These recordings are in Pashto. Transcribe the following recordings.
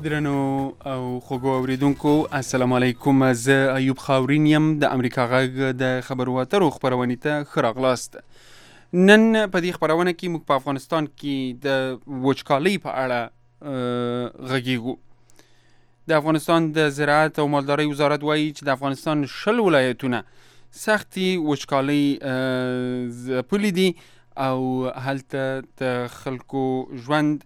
درنو او خوږو اوریدونکو السلام علیکم. زه ایوب خاورین یم د امریکا غږ د خبرو اترو خپرونې ته ښه راغلاست. نن په دې خپرونه کې موږ په افغانستان کې د وچکالۍ په اړه غږیږو. د افغانستان د زراعت او مالدارۍ وزارت وایي چې د افغانستان 10 ولایتونه سختي وچکالۍ ځپلي دي او هلته د خلکو ژوند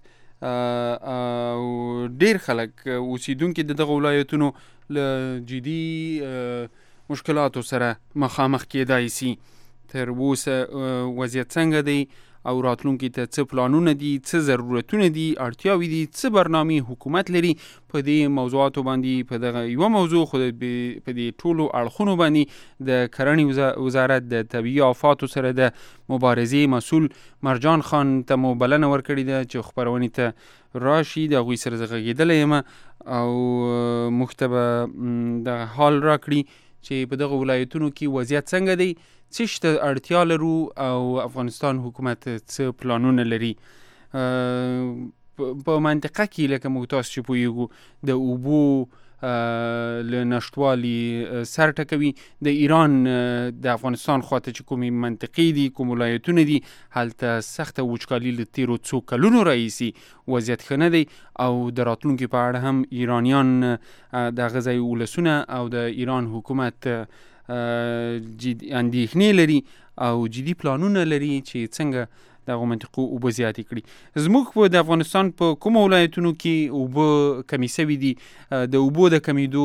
او ډیر خلک اوسیدونکي د دغه ولایتونو له جدي مشکلاتو سره مخامخ کېدای سي. تر اوسه وضعیت څنګه دی او راتلونکي ته څه پلانونه دي، څه ضرورتونه دي، اړتیاوې دي، څه برنامې حکومت لري. په دې موضوعاتو باندې په دغه یوه موضوع خو په دې ټولو اړخونو باندې د کرنې وزارت د طبیعي آفاتو سره د مبارزې مسؤل مرجان خان ته مو بلنه ورکړې ده چې خپرونې ته راشي. د هغوی سره زه غږېدلی یم او موږ ته به دغه حال راکړي چې په دغه ولایتونو کې وضعیت څنګه دی، څه شته اړتیا لرو او افغانستان حکومت څه پلانونه لري. په منطقه کې لکه موږ تاسو چې پوهیږو د اوبو له نشتوالي سر ټکوي. د ایران د افغانستان خواته چې کومې منطقې دي، کوم ولایتونه دي، هلته سخته وچکالي له تیرو څو کلونو راهیسې وضعیت ښه نه دی او د راتلونکي په اړه هم ایرانیان د هغه ځای ولسونه او د ایران حکومت اندېښنې لري او جدي پلانونه لري چې څنګه دغه منطقو اوبه زیاتې کړي. زموږ د افغانستان په کومو ولایتونو کې اوبه کمې سوي دي، د اوبو د کمیدو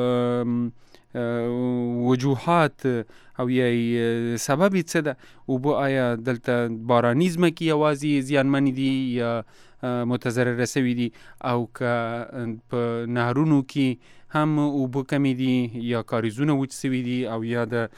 وجوهات او یا سبب یې څه ده؟ اوبه آیا دلته باراني ځمکې یوازې زیانمنې دي یا متضرره سوي دي، او که په نهرونو کې هم اوبه کمې دي یا کاریزونه وچ سوي دي او یا د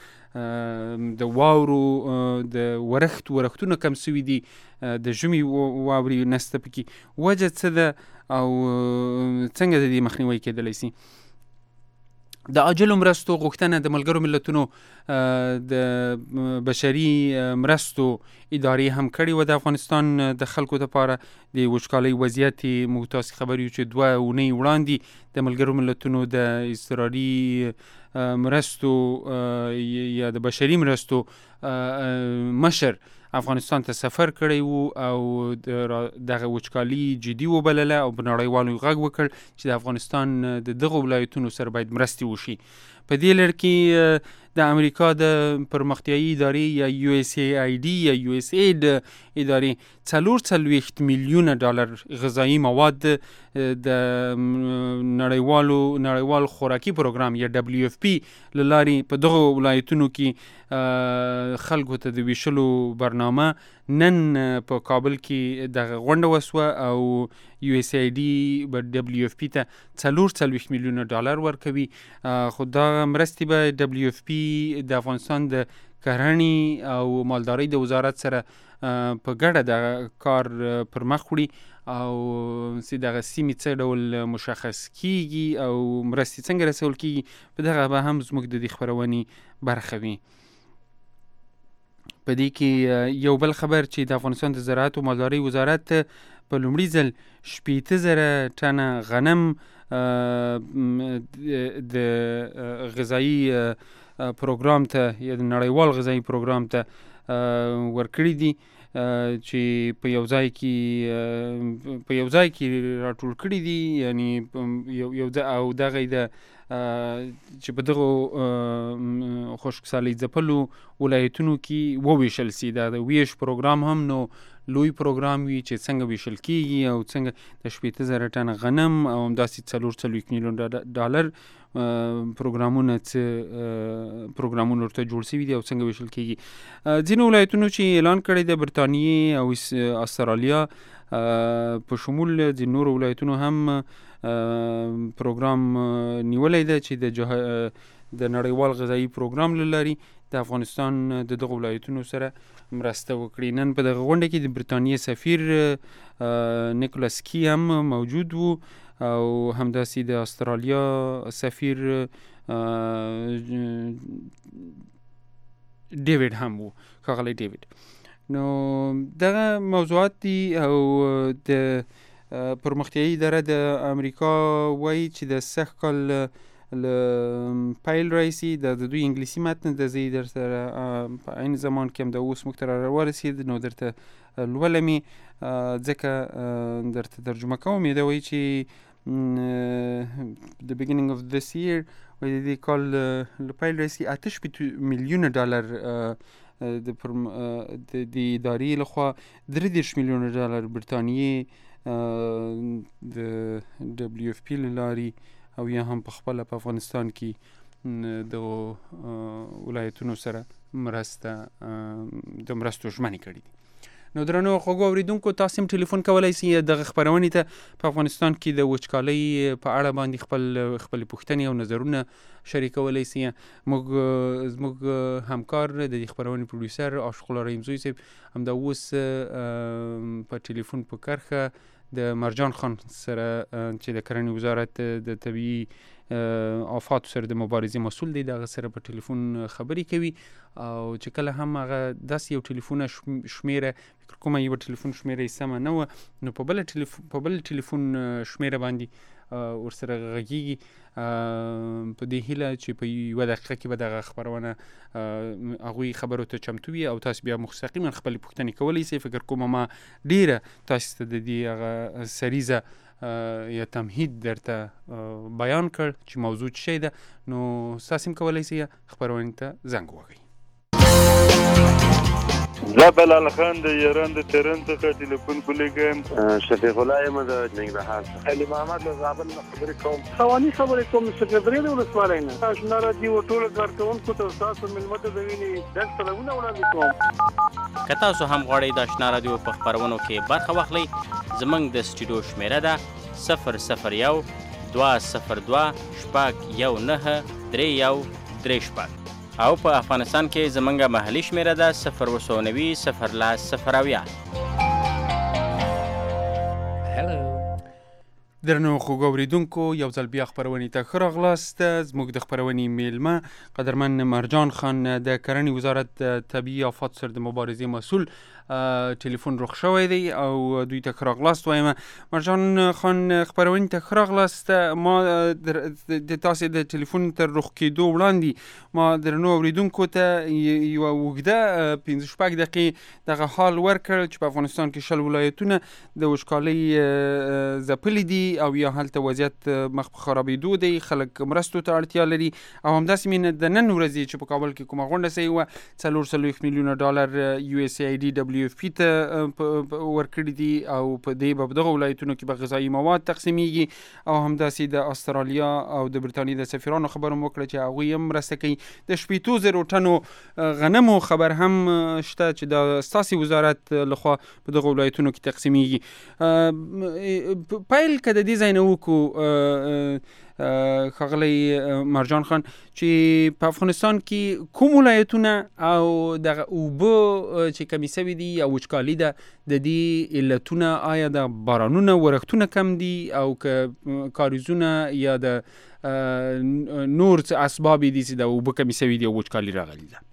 واورو د ورښتونه کم سوي دي، د ژمي واورې نسته پکې. وجه څه ده او څنګه د دې مخنیوی کېدلی سي؟ د عاجلو مرستو غوښتنه د ملګرو ملتونو د بشري مرستو ادارې هم کړې وه د افغانستان د خلکو لپاره. د وچکالۍ وضعیت موږ تاسې خبر یو چې 2 اونۍ وړاندې د ملګرو ملتونو د اضطراري مرستو یا د بشري مرستو مشر افغانستان ته سفر کړی وو او دغه وچکالي جدي وبلله او په نړیوالو غږ وکړ چې د افغانستان د دغه ولایتونو سره باید مرستې وشي. په دې لړ کې د امریکا د پرمختیایي ادارې یا USAID یا USAID ادارې 44 میلیونه ډالر غذایی مواد د نړیوال خوراکي پروګرام یا WFP له لارې په دغه ولایتونو کې خلکو ته د ویشلو برنامه نن په کابل کې دغه غونډه وسوه او USAID به WFP ته 44 میلیونه ډالر ورکوي. خو دا مرستې به WFP د افغانستان د کرنې او مالدارۍ د وزارت سره په ګډه د کار پر مخ وړي او دغه سیمې څه ډول مشخص کیږي او مرستې څنګه رسول کیږي، په دغه به هم زموږ د دې خپرونې برخه وي. په دې کې یو بل خبر چې د افغانستان د زراعت او مالدارۍ وزارت په لومړي ځل 80,000 ټنه غنم د غذایی پروګرام ته یا د نړیوال غذایی پروګرام ته ورکړي دي چې په یو ځای کې راټول کړي دي. یعنی یو او دغه د چې په دغه خشکسالۍ ځپلو ولایتونو کې وویشل سي. دا د ویش پروګرام هم نو لوی پروګرام وي چې څنګه ویشل کیږي او څنګه د 80,000 ټنه غنم او همداسې 44 میلیون ډالر پروګرامونه ورته جوړ شوي دي او څنګه ویشل کیږي. ځینو ولایتونو چې اعلان کړی د برطانیې او استرالیا په شمول ځینو نورو ولایتونو هم پروګرام نیولی ده چې د نړیوال غذایی پروګرام له لارې د افغانستان د دغه ولایتونو سره مرسته وکړي. نن په دغه غونډه کې د برطانیې سفیر نیکولاس کی هم موجود وو او همداسې د استرالیا سفیر ډیوید هم وو، ښاغلی ډیوید. نو دغه موضوعات دي او د پرمختیایي اداره د امریکا وایي چې د سږ کال له پیل رئیسي د دوی انګلیسي متن د زه در سره په عین زمان کې هم د اوس موږ ته راورسېد نو درته لولمې ځکه درته ترجمه کوم یې دا وایي چې the beginning of this year وایي د دې کال له پیل رئیسي 8 میلیونه ډالر د ادارې لخوا 33 میلیونه ډالر برطانیې د دبلیو اف پی له لارې او یا هم په خپله په افغانستان کې د ولایتونو سره مرستو ژمنې کړي دي. نو درنو خوږو اورېدونکو تاسو هم ټلیفون کولی شئ دغه خپرونې ته په افغانستان کې د وچکالۍ په اړه باندې خپلې پوښتنې او نظرونه شریکولی شئ. زموږ همکار د دې خپرونې پروډیوسر عاشق الله رحیمزوی صاحب همدا اوس په ټلیفون په کرښه د مرجان خان سره چې د کرنې وزارت د طبیعي آفاتو سره د مبارزې مسؤل دی دغه سره په ټلیفون خبرې کوي او چې کله هم هغه داسې یو ټلیفون شمیره فکر کومه یو ټلیفون شمیره یې سمه نه وه نو په بل ټلیفون شمیره باندې ورسره غږیږي په دې هیله چې په یوه دقیقه کې به دغه خپرونه هغوی خبرو ته چمتو وي او تاسو بیا مستقیما خپلې پوښتنې کولی شئ. فکر کومه ما ډیره تاسو ته د دې هغه سریزه یا تمهید درته بیان کړ چې موضوع څه شی ده نو تاسو هم کولی شئ خپرونې ته زنګ ووهئ. زه بلال خان د ایران د تهران څخه ټلیفون کولیږم. شفیق الله یم د ننګرهار څخه. علي محمد له زابل نه خبرې کوم. خواني خبرې کوم سکرټري د ولسوالۍ نه. آشنا راډیو ټول کارکونکو ته تاسو ملمت د ویني د سلامونه وړاندې کوم. که تاسو هم غواړئ د آشنا راډیو په خپرونو کې برخه واخلئ زموږ د سټوډیو شمیره ده 001 202 619 او په افغانستان کې زمونږ محلي شمیره ده 090 درنو خوږو اورېدونکو یو ځل بیا خپرونې ته ښه راغلاست. زموږ د خپرونې میلمه قدرمن مرجان خان د کرنې وزارت د طبیعي آفاتو سره د مبارزې مسؤل ټلیفون رخ شوی دی او دوی ته ښه راغلاست وایم. مرجان خان خپرونې ته ښه راغلاست. ما د تاسې د ټلیفون تر رخ کېدو وړاندې ما درنو اورېدونکو ته یوه اوږده 5-6 دقیقې دغه حال ورکړ چې په افغانستان کې 20 ولایتونه د وچکالۍ ځپلي دي او یا هلته وضعیت مخ په خرابېدو دی، خلک مرستو ته اړتیا لري او همداسې مې د نن ورځې چې په کابل کې کومه غونډه سوې وه 440 میلیونه ډالر USAID WFP ته ورکړي دي او په دې به دغه ولایتونو کې به غذایي مواد تقسیمیږي او همداسې د استرالیا او د برطانیې د سفیرانو خبر هم وکړه چې هغوی هم مرسته کوي. د 80,000 ټنو غنمو خبر هم شته چې د ستاسې وزارت لخوا په دغه ولایتونو کې تقسیمیږي. پیل که د دې ځای نه وکړو ښاغلی مرجان خان چې په افغانستان کې کوم ولایتونه او دغه اوبه چې کمې سوي دي یا وچکالي ده د دې علتونه آیا د بارانونه ورښتونه کم دي او که کاریزونه یا د نور اسباب دي چې د اوبه کمې سوي دي او وچکالي راغلي ده؟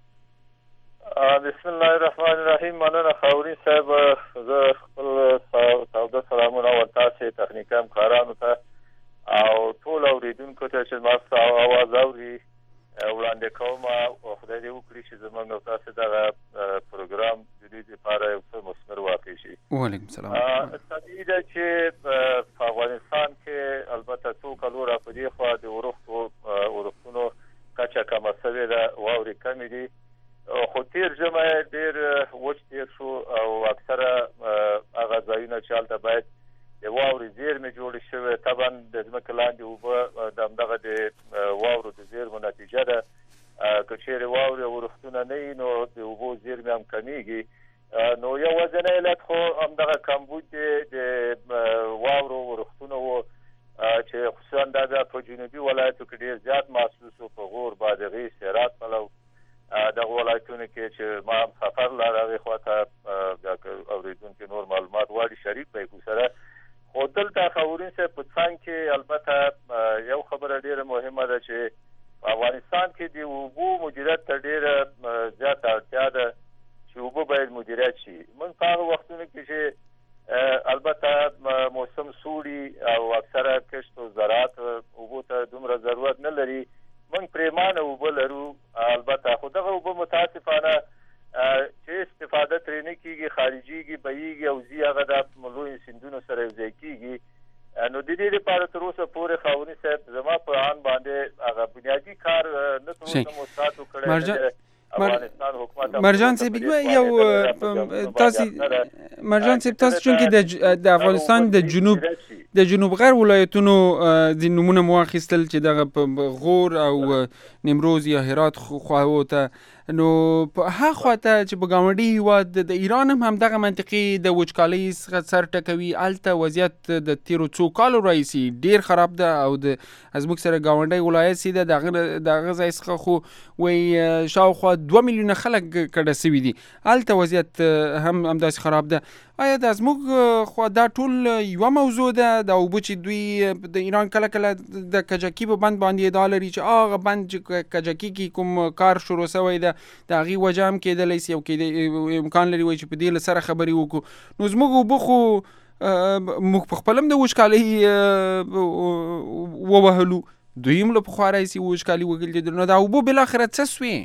بسم الله الرحمن الرحیم. مننه خاورین صاحب. زه خپل تاوده سلامونه ورتاسې تخنیکي همکارانو ته او ټول اورېدونکو ته چې زما اواز اوري وړاندې کوم او خدای دې وکړي چې زموږ او تاسې دغه پروګرام د دوی لپاره یو څه مثمر واقع شي. وعلیکم السلام. طبیعي ده چې په افغانستان کې البته څو کلو را په دې خوا د ورښتونو کچه کمه سوې ده، واورې کمې دي خو تیر ژمی ډېر وچ تیر شو او اکثره هغه ځایونه چې هلته باید د واورې زیرمې جوړې شوې طبعا د ځمکې لاندې اوبه د همدغه د واورو د زیرمو نتیجه ده. که چیرې واورې او ورښتونه نه وي نو د اوبو زیرمې هم کمیږي. نو یو ورځنی علت خو همدغه کمبود دی د واورو ورښتونو و چې خصوصا دا بیا په جنوبي ولایتو کې ډېر زیات محسوس و، په غور، بادغیس، سیرات، پلو دغه ولایتونو کې چې ما هم سفر لر هغې خوا ته بیا که اورېدونکي نور معلومات غواړي شریک به یې سره. خو دلته خاورین صاحب په څنګ کې البته یو خبره ډېره مهمه ده چې په افغانستان کې د اوبو مدیریت ته ډېره زیاته اړتیا ده چې اوبه باید مدیریت شي. موږ په هغه وختونو کې چې البته موسم سوړي او اکثره کښت او زراعت اوبو ته دومره ضرورت نه لري. موږ پریمانه اوبه لرو، البته خو دغه اوبه متاسفانه چې استفاده ترې نه کېږي، خارجېږي، بهیږي او ځي هغه د لویو سیندونو سره یوځای کېږي. نو د دې لپاره تر اوسه پورې خاوني صاحب زما په آن باندې هغه بنیادي کار نه تر اوسه مستاتو کړی. مرجان صاحب یو مرجان صاحب تاسو چونکې د افغانستان د جنوب غرب ولایتونو د نمونه مو اخیستل چې دغه په غور او نیمروز یا هرات خواهو ته، نو په هغه خواته چې په ګاونډي هیواد د ایران هم دغه منطقي د وچکالۍ څخه سر ټکوي، هلته وضعیت د تیرو څو کالو راهیسې ډیر خراب ده او د زموږ سره ګاونډی ولایت چې د هغه ځای څخه خو وایي شاوخوا 2 میلیونه خلک کډه سوي دي، هلته وضعیت هم همداسې خراب ده. آیا د زموږ خوا دا ټول یوه موضوع ده د اوبو چې دوی د ایران کله کله د کجکي په بند باندې ادعا لري چې هغه بند چې کجکي کې کوم کار شروع شوی ده د هغې وجه هم کېدلی سي او امکان لري وایي چې په دې له سره خبرې وکړو. نو زموږ اوبه خو موږ په خپل هم د وچکالۍ ووهلو، دوی هم له پخوا راهیسې وچکالي وګرځېدل، نو دا اوبه بالاخره څه سوې؟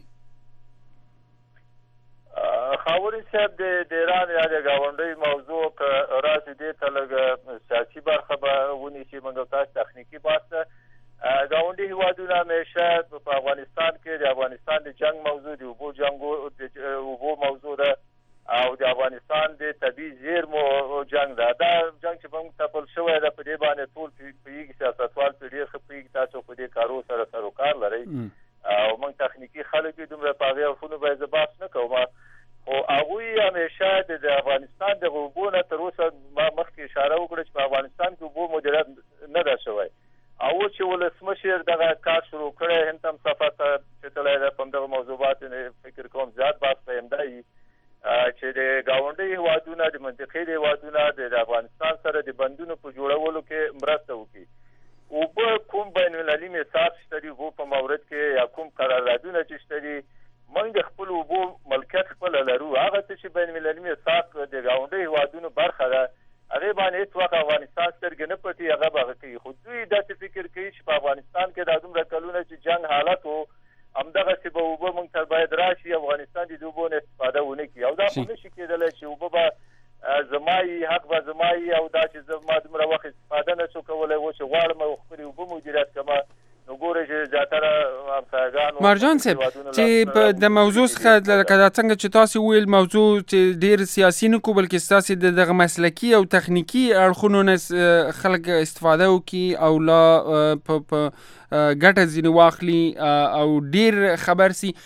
خاوري صاحب د ایران یا د ګاونډۍ موضوع که راسي دې ته لږ سیاسي برخه به ونیسي، موږ تاسو تخنیکي بحث ته ګاونډي هیوادونه همیشه په افغانستان کې د افغانستان د جنگ موضوع د اوبو موضوع ده او د افغانستان د طبیعي زیرمو جنگ ده. دا جنگ چې موږ تپل شوی ده په دې باندې ټول پوهېږي، سیاستوال پرې ډېر ښه پوهېږي، تاسو په دې کارو سره سروکار لرئ او موږ تخنیکي خلک یو دومره په هغې اړخونو باید زه بحث نه کوم. خو هغوی همیشه د افغانستان د اوبو نه تر اوسه ما مخکې اشاره وکړه چې په افغانستان کې اوبو مدیریت نه ده شوی او چې ولسمشر دغه کار شروع کړی، هند هم سفر ته چتلی ده، په همدغه موضوعاتو فکر کوم زیات بحث به همدا وي چې د ګاونډۍ هیوادونه د منطقې د هیوادونه د افغانستان سره د بندونو په جوړولو کې مرسته وکړي. اوبه کوم بین المللي میثاق شته دي اوبو په مورد کې یا کوم قراردادونه چې شته دي، موږ د خپل اوبو ملکیت خپله لرو. هغه څه چې بین المللي میثاق د ګاونډۍ هیوادونو برخه ده هغې باندې هېڅ وخت افغانستان سترګې نه پټي، هغه به هغه کوي. خو دوی داسې فکر کوي چې په افغانستان کې دا دومره کلونه چې جنګ حالت و همدغسې به اوبه موږ ته باید راشي، افغانستان د اوبو نه استفاده ونه کړي او دا خو نه شي کېدلی چې اوبه به زما وي، حق به زما وي او دا چې زه ما دومره وخت استفاده نه شو کولی و چې غواړم او خپلې اوبه مدیریت کړم. نو ګورئ چې زیاتره همسایګانو مرجان صاحب چې د موضوع څخه لکه دا څنګه چې تاسو وویل موضوع چې ډېر سیاسي نه کړو بلکې ستاسې د دغه مسلکي او تخنیکي اړخونو نه خلک استفاده وکړي او لا په ګټه ځینې واخلي او ډېر خبر سي.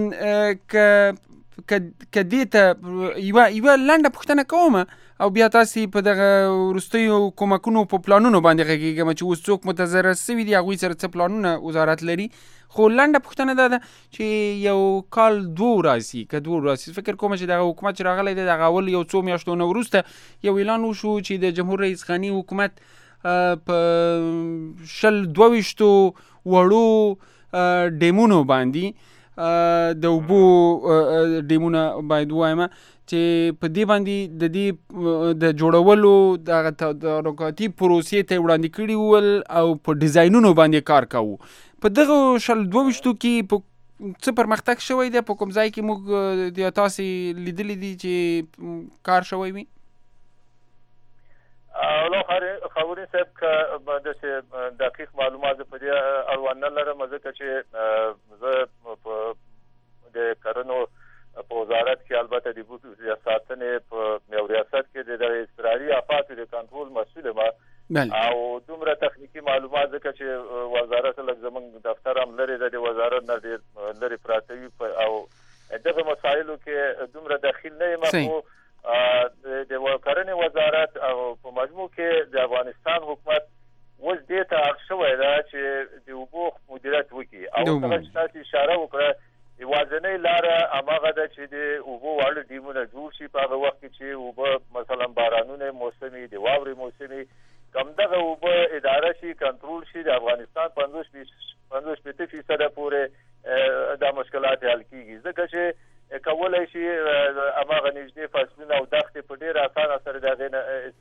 که دې ته یوه لنډه پوښتنه کومه او بیا تاسې په دغه وروستیو کومکونو په پلانونو باندې غږېږم چې اوس څوک متضرر سوي دي هغوی سره څه پلانونه وزارت لري. خو لنډه پوښتنه دا ده چې یو کال 2 راسي که 2 راسي فکر کوم چې دغه حکومت چې راغلی دی دغه اول یو څو میاشتو نه وروسته یو اعلان وشو چې د جمهور رئیس غني حکومت په 22 وړو ډیمونو باندې د اوبو ډیمونه باید ووایم چې په دې باندې د دې د جوړولو دغه تدارکاتي پروسې ته وړاندې کړي ول او په ډیزاینونو باندې کار کوو. په دغه 22 کې څه پرمختګ شوی دی؟ په کوم ځای کې موږ د تاسې لیدلی دي چې کار شوی وي؟ لو خاورین صاحب که داسې دقیق معلومات په دې اړوند نه لرم، ځکه چې زه په د کرنو په وزارت کې البته د بوټو ساتنې په یو ریاست کې د اضطراري آفاتو د کنټرول مسؤل یم او دومره تخنیکي معلومات ځکه چې وزارت لږ زموږ دفتر هم لرې ده، د وزارت نه ډېر لرې پراته وي او دغه مسایلو کې دومره دخیل نه یم. خو د کرنې وزارت او په مجموع کې د افغانستان حکومت اوس دې ته اړ شوی ده چې د اوبو مدیریت وکړي او هغه چې تاسو اشاره وکړه یوازینۍ لاره هماغه ده چې د اوبو واړه ډیمونه جوړ شي په هغه وخت کې چې اوبه مثلا بارانونه موسمي د واورې موسمي کم دغه اوبه اداره شي کنټرول شي د افغانستان 50% پورې دا مشکلات حل کیږي، ځکه چې کولای شي هماغه نږدې فصلونه او دښتې په ډېر اسانه سره د هغې نه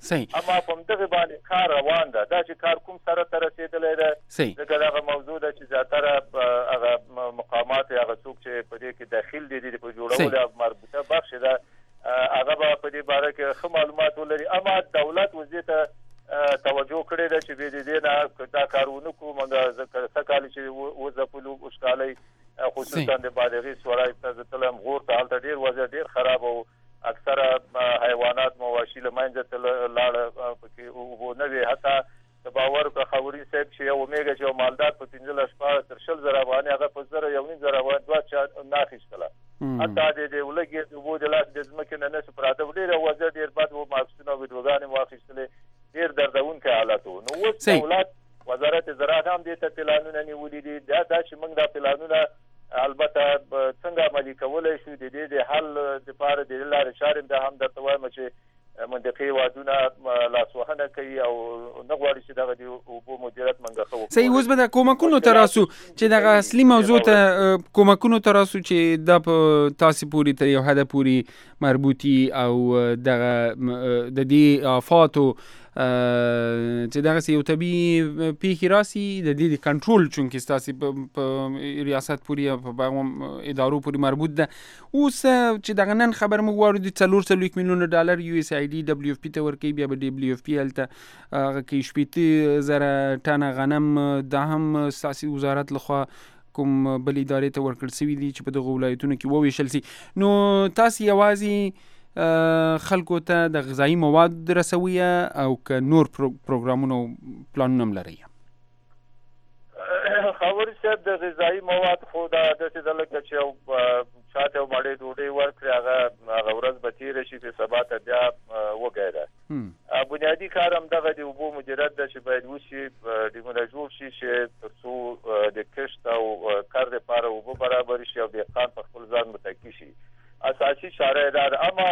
اما په دغه باندې کار روان ده. دا چې کار کوم سره تر رسیدلې ده ځکه دغه موضوع ده چې زیاتره هغه مقامات هغه څوک چې په دې کې داخل دي په جوړولو او مربوطه بخش ده هغه په دې باره کې ښه معلومات ولري. اما دولت وزیر ته توجه کړی ده چې به دې نه دا کارونه کوم ذکر سکالي چې وځپلو وشکالي خصوصا د بالغی سورای ته تلم غور ته حالت ډیر وضع ډیر خراب او اکثره حیوانات مواشي لمنځه تل لاړ پکې او نه وی حتی د باور په خوري صاحب چې یو میګه چې مالدار په 15 شپه تر 10 زره باندې هغه په زره یو نه زره باندې دوه چا ناخښتله حتی د ولګي د وو د لاس د ځمکې نه نه پراته ډیر وضع ډیر بد و ماکسونه ویډیوګان واخیستلې ډیر دردونکې حالت وو. نو اوس دولت وزارت زراعت هم دې ته پلانونه نیولې دي دا چې موږ دا پلانونه البته څنګه عملي کولای شو د دې د حل لپاره د لارې چارې د هم درته وایم چې منطقي وادونه لاسوهنه کوي او نه غواړي چې دغه د اوبو مدیریت منګه خو صحیح. اوس به د کومکونو تراسو چې دغه اصلي موضوع ته کومکونو تراسو چې د تاسو پوری تر یو حد پوری مربوطي او دغه د دې آفاتو چې دغه یو طبيعي پیښې راسي د دې کنټرول چونکې تاسو په ریاست پوری په ادارو پوری مربوط ده. اوس چې دغه نن خبر مو غواړو د 4 میلیون ډالر یو اس ای ډي دبليو اف پی ته ورکوي بیا به دبليو اف پی الته کې 70,000 ټنه غنم د هم سیاسي وزارت لخوا کوم بل ادارې ته ورکړل شوی دي چې په دغه ولایتونو کې وویشل سي. نو تاسو یوازې خلکو ته د غذایی مواد رسویه او که نور پروګرامونه پلانونه هم لري؟ خبرې صاحب د غذایی مواد خو دا داسې ده لکه چې یو چاته مړې ډوډۍ ورکړي هغه ورځ به تېره شي په سبا ته بیا وګیره. بنیادي کار هم دغه د اوبو مدیریت ده چې باید وشي ډیمونه جوړ شي چې تر څو د کښت او کار دپاره اوبه برابر شي او دهقان په خپل ځان متکي شي. اساسي چاره دا اما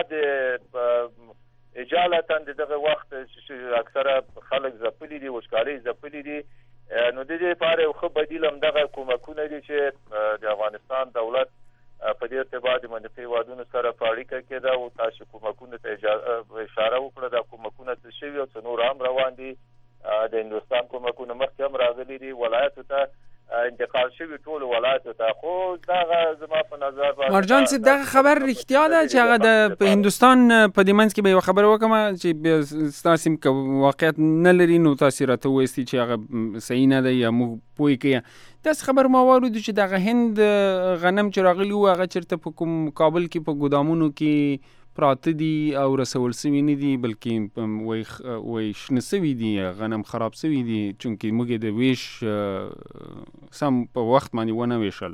د اجالتا دغه وخت چې اکثره خلک زپلي دي وشکالي زپلي دي نو د دې لپاره یو ښه بدیل هم دغه کومکونه دي چې د افغانستان دولت په دې ارتباط د منطقي وادونو سره په اړیکه کې ده او تاسو کومکونه ته اشاره وکړه دا کومکونه څه شوي او څه نور هم روان دي. د هندوستان کومکونه مخکې هم راغلي دي ولایتو ته انتقال شوی ټول ولایتو ته خو دا زما په نظر مرجان صاحب دغه خبر رښتیا ده چې هغه د هندوستان په دې منځ کې به یو خبر وکم چې تاسو کوم واقعیت نه لري نو تاسو راته وایي چې هغه صحیح نه ده یا مو پوي کې تاسو خبر ما وارد چې دغه هند غنم چې راغلی و هغه چرته په کوم کابل کې په ګودامونو کې پراته دي او رسول سوي نه دي بلکې وای شنه سوي دي غنم خراب سوي دي چونکې موږ د ویش سم په وخت باندې ونه ویشل.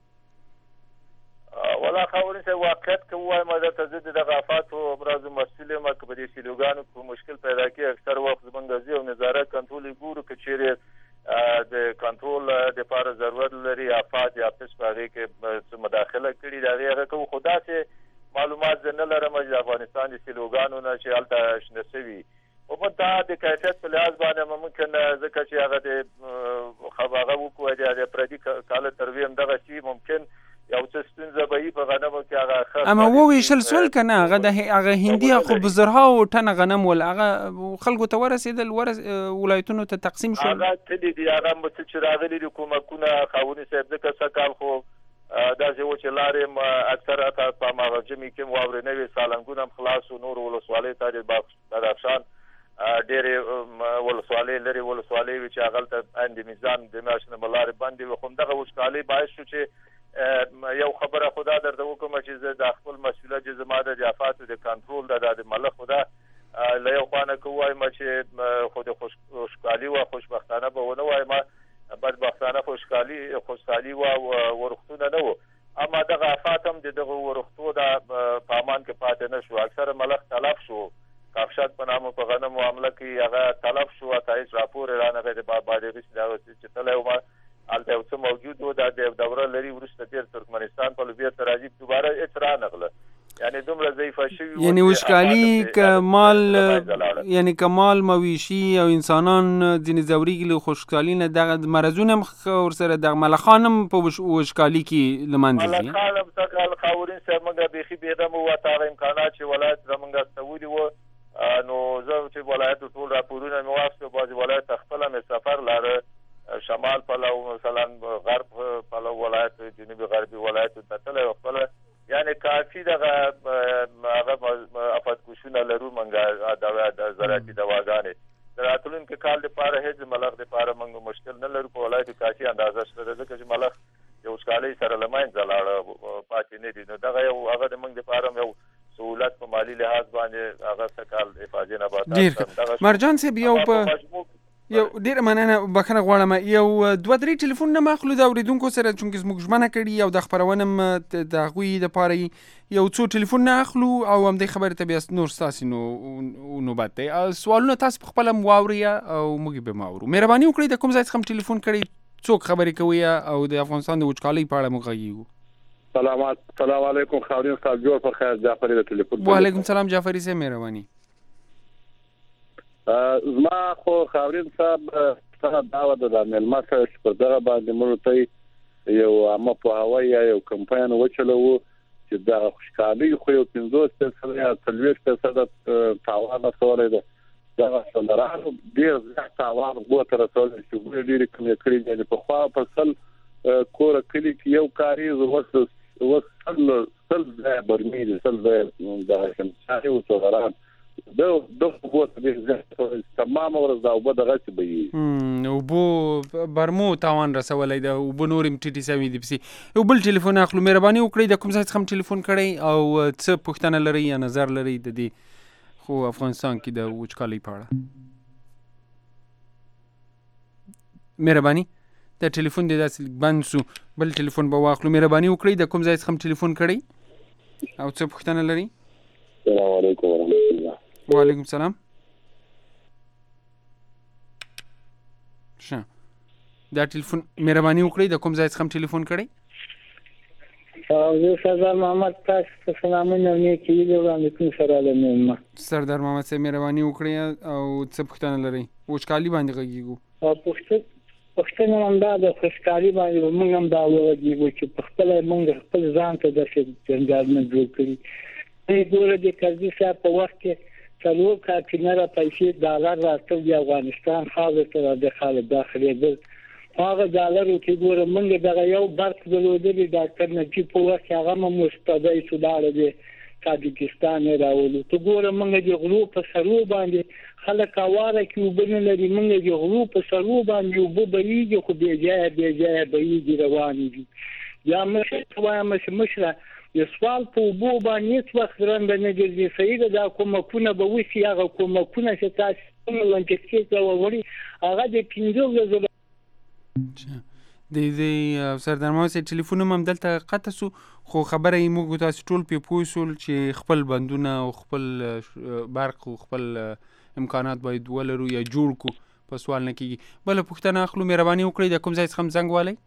ولا خبرې چې واقعیت کوي مده تزيد د غافات او امراض مسئله مکه په دې سیلوګانو په مشکل پیدا کوي اکثر وخت زمونږ او نظارت کنټرول ګورو کچېره د کنټرول د لپاره ضرورت لري افات یا پس پاره کې مداخله کړي دا هغه کو خدا سے معلومات نه لرم چې افغانستان د سیلوګانو نه چې الته شنه سوي او په دا د کیفیت په لحاظ باندې ممکن ځکه چې هغه د خبره وکړي د پردي کال ترویم دغه شی ممکن یو څه ستونزه به په غنمو کې هغه اما وویشل سول کنه هغه هندي خو بزرها او ټنه غنم ول هغه خلکو ته ورسېدل ولایتونو ته تقسیم شول هغه تدې دی هغه مڅ چې راغلي د کومکونه خاوني صاحب د کسکال خو دا چې لارې اکثره په ماجمي کې واورې نوې سالنګونه هم خلاص نور ولسوالۍ ته د بدخشان ډېرې ولسوالۍ لري ولسوالۍ چې هغه ته اند میزان د ماشین ملارې باندې وخندغه وشکالي باعث شو چې یو خبره خدا درته وکم چې د خپل مسؤلیت جزما د افاتو د کنټرول د ملک خدا له یو خانه کوی چې خود خوشحالي او خوشبختانه به ونه وایم بدبختانه خوشحالي او ورختونه نه و اما دغه افاتم دغه ورختو د پامان کې پاتې نشو اکثر ملک تلف شو کاپشات په نامه په غنم معاملې کې هغه تلف شو تایید راپور رانغه د بابادغه چې تلو ما البته اوس موجود و د دوره لري ورسته تیر ترکمنستان په لوبیا تراجیب دوباره اطراع نغله یعنی دومره ضعیف شوی یعنی وشکالی کمال یعنی کمال مویشی او انسانان ځینې زوري له خوشکالی نه دغه مرزونه ور سره د ملخانم په وشکالی کې لمنځي ملخانم څنګه خاورین سره موږ به خې بيدم او تا امکانات چې ولایت زمونږ استولي و نو زه چې ولایت ټول راپورونه مې واخیستل بعضې ولایت خپله مې سفر لاره شمال پلو مثلا غرب پلو ولایت جنوبي غربي ولایت ته تللی خپله یعنی کافي دغه هغه افاتکشونه لرو موږ د زراعتي دواګانې د راتلونکي کال دپاره هېڅ ملخ دپاره موږ مشکل نه لرو په ولایت کې کافي اندازه شته ده ځکه چې ملخ د وچکالۍ سره له منځه لاړه پاتې نه دي نو دغه یو هغه د موږ دپاره یو سهولت په مالي لحاظ باندې هغه څه کال حفاظي نباتات مرجان صاحب یو ډېره مننه بخښنه غواړم یو 2-3 ټلیفونونه ما اخلو د اورېدونکو سره چونکې زموږ ژمنه کړي او د خپرونه د هغوی دپاره یو څو ټلیفونونه اخلو او همدې خبرې ته بیا نور ستاسې نوبت دی سوالونه تاسو په خپله واورئ او موږ به هم واورو مهرباني وکړئ د کوم ځای څخه هم ټلیفون کړئ څوک خبرې کوي او د افغانستان د وچکالۍ په اړه موږ غږیږو السلام علیکم خاورین صاحب جوړ په خیر جعفري د ټلیفون وعلیکم السلام جعفري صاحب مهرباني زما خو خاورین صاحب څنګه داوا د مېلمه سره چې پر دغه باندې موږ ته یو عامه پوهاوی یا یو کمپاین وچلوو چې د خوشحالۍ خو یو 50% یا 30% تاوان رسولی ده دغه سولرانو ډېر زیات تاوان ورته رسولی چې ګورې ډېرې کمې کړي دي یعنې پخوا په سل کوره کلي کې یو کاریز اوس سل ځایه برمې دي سل ځایه دغه شمسیانې و سولران دغه اوبو تمامه ورځ د اوبه دغسې به وي اوبو برمو تاوان رسولی ده اوبه نور هم ټیټې سوي دي پسې یو بل ټلیفون اخلو مهرباني وکړئ د کوم ځای څخه هم ټلیفون کړئ او څه پوښتنه لرئ یا نظر لرئ د دې خو افغانستان کې د وچکالۍ په اړه مهرباني د ټلیفون دې داسې بند سو بل ټلیفون به واخلو مهرباني وکړئ د کوم ځای څخه هم ټلیفون کړئ او څه پوښتنه لرئ السلام علیکم ورحمۃ الله وعلیکم السلام دا ټلیفون مهرباني وکړئ د کوم ځای څخه هم ټلیفون کړئ زه سردار محمد تاسو ته سلامونه او نیکې هیلې وړاندې کوم سره له مېلمه سردار محمد صاحب مهرباني وکړئ او څه پوښتنه لرئ وچکالي باندې غږیږو پوښتنه همدا د وچکالي باندې موږ هم دا وغږیږو چې په خپله موږ خپل ځان ته داسې جنجالونه جوړ کړي ګوره د کرزي صاحب په وخت کې 4 کارتینره پیسې ډالر راستل د افغانستان خاورې ته داخلېدل هغه ډالرو کې ګوره موږ دغه یو برق درلودلی ډاکټر نجیب په وخت هغه هم مستدی شو لاړه د تاجکستان یې راولو ته ګوره موږ د غلو په سرو باندې خلک اواره کې اوبه نه لري موږ د غلو په سرو باندې اوبه بهیږي خو بېځایه بهیږي روانې دي یا مشر وایم چې مشره د سوال په اوبو باندې هېڅ وخت رنده نه ګرځي صحیح ده دا کومکونه به وشي هغه کومکونه چې تاسو کومه لنچسکې ته ووړي هغه د 15 د سردار محمد صاحب ټلیفون هم همدلته قطع سو خو خبره یې موږ تاسو ټول پرې پوه شول چې خپل بندونه او خپل برق او خپل امکانات باید ولرو یا جوړ کو په سوال نه کېږي بله پوښتنه اخلو مهرباني وکړئ د کوم ځای څخه هم زنګ والی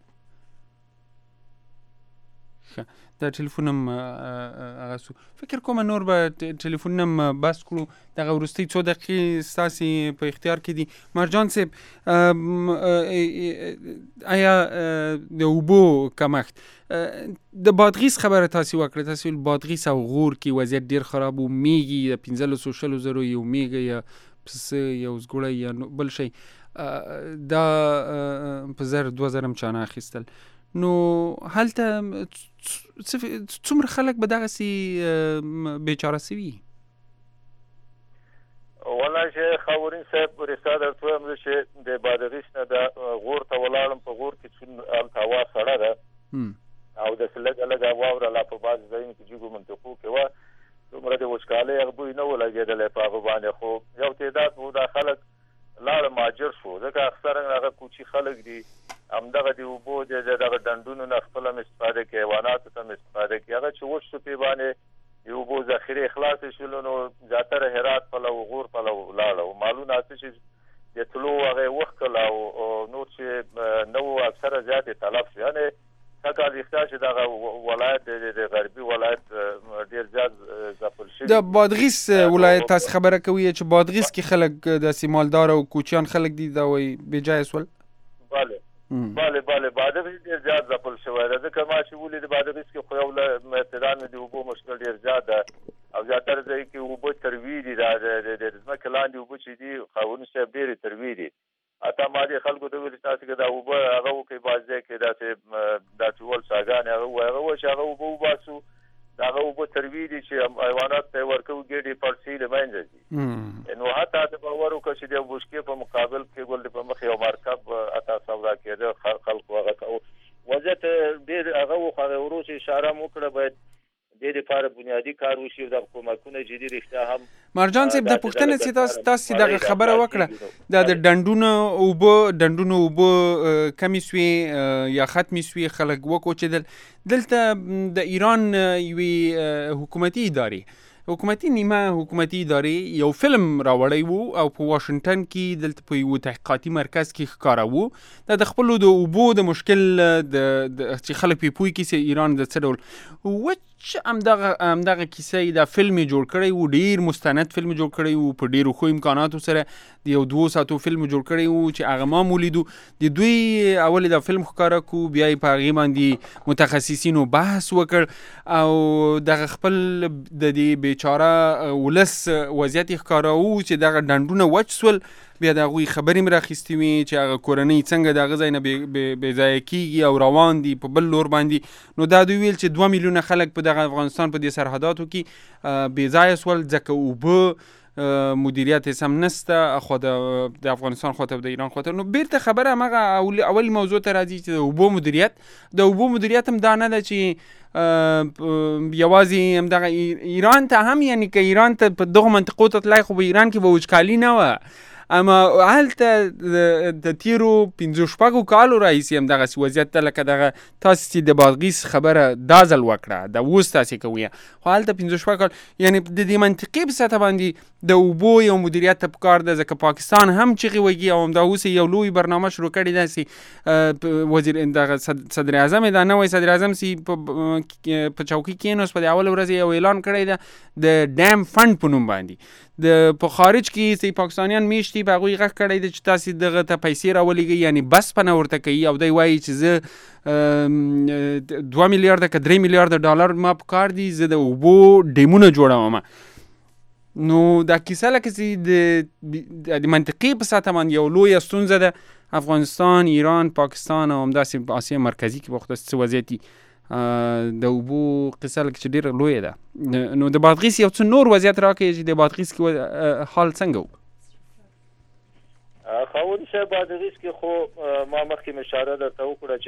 دا ټلیفون هم هغه سو فکر کوم نور به ټلیفون هم بس کړو دغه وروستۍ 2 دقیقې ستاسې په اختیار کې دي مرجان صاحب آیا د اوبو کمښت د بادغیس خبره تاسو وکړه تاسو بادغیس او غور کې وضعیت ډیر خراب و میږي د 1500 یو میږي یا پس یو زګوړی یا بل شي دا په 2000 هم چانه اخیستل نو هلته څومره خلک به دغسې بیچاره سوي والله چې خاورین صاحب رسا درته وایم زه چې د بادغیس نه د غور ته ولاړم په غور کې چې هلته هوا سړه ده او داسې لږه واوره لا په بعضې ځایونو کې جګو منطقو کې وه دومره د وچکالۍ هغه بوی نه و لګېدلی په هغه باندې خو یو تعداد و دا خلک لاړه مهاجر شو ځکه اکثرا هغه کوچي خلک دي همدغه د اوبو د دغه ډنډونو نه خپله هم استفاده کوي حیواناتو ته هم استفاده کوي هغه چې وچ شو پې باندې د اوبو ذخیرې خلاصې شولو نو زیاتره هرات پلو غور پلو لاړه و مالونه څه چې د تلو هغه یې وښکل او نور چې نه وو اکثره زیات یې تلف شو یعنې څه کال ویښته چې دغه ولایت د غربي ولایت ډېر زیات ځپل شوي د بادغیس ولایت تاسو خبره کوي چې بادغیس کې خلک داسې مالدار او کوچیان خلک دي دا وایي بېجایه سول بله بادغیس ډېر زیات ځپل شوی ده ځکه ما چې ولید بادغیس کې خو یو له ابتدا مې د اوبو مشکل ډېر زیات ده او زیاتره ځای کې اوبه تروي دي د ځمکې لاندې اوبه چې دي خاوند صاحب ډېرې تروي دي حتی ما دې خلکو ته ویل تاسو کې دا اوبه هغه وکړئ بعض ځای کې داسې ول څاګانې هغه ووایي چې هغه اوبه وباسو دا هغه اوبه تروي دي چې حیوانات ته یې ورکوو ګېډې پړسې له منځه ځي نو حتی د باور وکړه چې د بوشکې په مقابل کې ګل په مخ یو مرکب حتی سودا کېده خلکو هغه کوو وضعیت ډېر هغه و خو هغه وروسته اشاره مو وکړه باید دې لپاره بنیادي کار وشي او د حکومتونو جدي رښتیا هم مرجان صاحب د پوښتنې چې تاسو دغه خبره وکړه دا د ډنډونو اوبه کمی سوي یا ختمې سوي خلک وکړو چې دلته د ایران یوې حکومتي نیمه حکومتي ادارې یو فلم راوړی وو او په واشنګټن کې دلته په یو تحقیقاتي مرکز کې ښکاره وو د خپلو د اوبو د مشکل چې خلک پې پوهېږي چې ایران د څه ډول همدغه کیسه دا فلم یې جوړ کړی وو ډېر مستند فلم جوړ کړی وو په ډېرو ښو امکاناتو سره د یو 2 ساعتو فلم جوړ کړی وو چې هغه ما مولیدو د دوی اول دا فلم ښکاره کو بیا یې په هغې باندې متخصصینو بحث وکړ او دغه خپل د دې بیچاره ولس وضعیت یې ښکاره وو چې دغه ډنډونه وچ سول بیا د هغوی خبرې مې راخیستې وې چې هغه کورنۍ څنګه د هغه ځای نه بې ځایه کېږي او روان دي په بل لور باندې نو دا دوی ویل چې 2 میلیونه خلک په دغه افغانستان په دې سرحداتو کې بې ځایه سول ځکه اوبه مدیریت سم نسته خو د افغانستان خواته او د ایران خواته نو بیرته خبره همغه اول موضوع ته راځي چې د اوبو مدیریت هم دا نه ده چې یوازې همدغه ایران ته هم یعنی که ایران ته په دغو منطقو ته تلای خو په ایران کې به وچکالي نه وه اما هلته د تیرو 15 کالو راهیسې همدغسې وضعیت ته لکه دغه تاسې چې د بادغیس خبره دا ځل وکړه د اوس تاسې کوئ خو هلته 15 کال یعنی د دې منطقې په سطح باندې د اوبو یو مدیریت ته پکار ده ځکه پاکستان هم چغې وږي او همدا اوس یو لوی برنامه شروع کړې داسې وزیر دغه صدر اعظم دا نوی صدر اعظم سي په چوکۍ کېنوست په د اول ورځ یو اعلان کړی ده د ډیم فنډ په نوم باندې په خارج کې چې پاکستانیان میشتي په هغوی غږ کړی دی چې تاسې دغه ته پیسې راولېږئ یعنی بس پنه ورته کوي او دی وایي چې زه 2 میلیارده که 3 میلیارده ډالر ما په کار دي زه د اوبو ډیمونه جوړوم نو دا کیسه لکه چې د منطقې په سطح باندې یو لویه ستونزه ده افغانستان ایران پاکستان او همداسې په اسیا مرکزي کې وخت څه وضعیت د اوبو قصه لکه چې ډېره لویه ده نو د بادغیس یو څه نور وضعیت راکړئ چې د بادغیس کې حال څنګه و خاوند صاحب بادغیس کې خو ما مخکې اشاره درته وکړه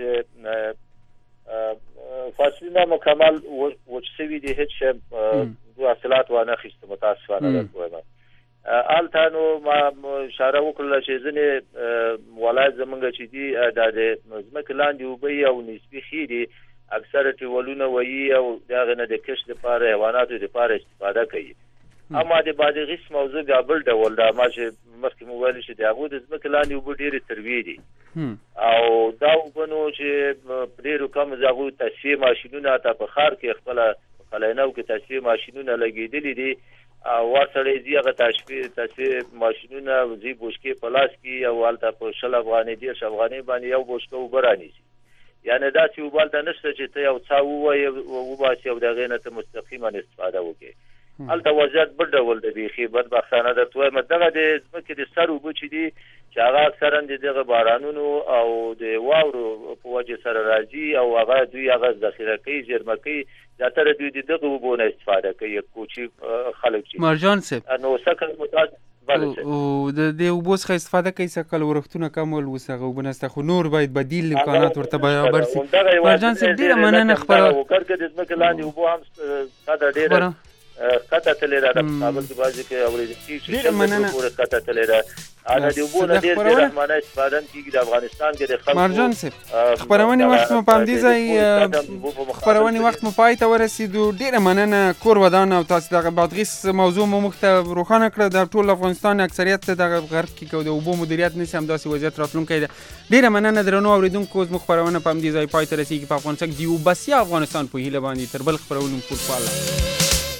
چې فاصلونه مکمل وچ سوي دي هیڅ شی حاصلات وانه اخیسته متاسفانه درته وایم هلته نو ما اشاره وکړله چې ځینې ولایت زمونږ چې دي دا د ځمکې لاندې اوبه او نسبي ښې دي اکثره ټیولونه وایي او د هغې نه د کښت دپاره حیواناتو دپاره استفاده کوي اما د بادغیس موضوع بیا بل ډول ده ما چې مخکې مو ویلي چې د هغوی د ځمکې لاندې اوبه ډېرې تروې دي او دا اوبه نو چې په ډېرو کم د هغوی تصفیې ماشینونه حتی په ښار کې خپله په قلعینو کې تصفیې ماشینونه لګېدلي دي او ورسره ځي هغه تصفیې ماشینونه ځي بوشکې په لاس کې او هلته په 20 افغانۍ 30 افغانۍ باندې یو بوشکه اوبه رانیسي یعنی داسې اوبه هلته نشته چې ته یو څا وباسې او د هغې نه ته مستقیما استفاده وکړې هلته وضعیت بل ډول د بیخي بدبختانه درته وایم دغه د ځمکې د سر اوبه چې دي چې هغه اکثرا د دغه بارانونو او د واورو په وجې سره راځي او هغه دوی هغه ذخیره کوي زیرمه کوي زیاتره دوی د دغه اوبو نه استفاده کوي کوچي خلک چې مرجان صاحب نو سکل متاثر او د دې اوبو څخه استفاده کوي سکل ورښتونه کم ول اوس هغه اوبه نسته خو نور باید بدیل امکانات ورته برابر سي مرجان صاحب ډېره مننه خبره وکړه چې د ځمکې لاندې اوبو هم قدر ډېره کته تللی ده د کابل کې بعضې کې اورېدل کېږي چې پورې کته تللی ده دا د اوبو نه ډېر بې رحمانه استفاده هم کېږي د افغانستان کې د خلکو مرجان صاحب خپرونې وخت مو په همدې ځای خپرونې وخت مو پای ته ورسېدو ډېره مننه کور ودان او تاسو دغه بادغیس موضوع مو موږ ته روښانه کړه د ټول افغانستان اکثریت دغه غرب کې د اوبو مدیریت نشي همداسې وضعیت راتلونکی ده ډېره مننه درنو اورېدونکو زموږ خپرونه په همدې ځای پای ته رسېږي په افغانستان کې د یو بسیا افغانستان په هیله باندې تر بل خپرونې پورې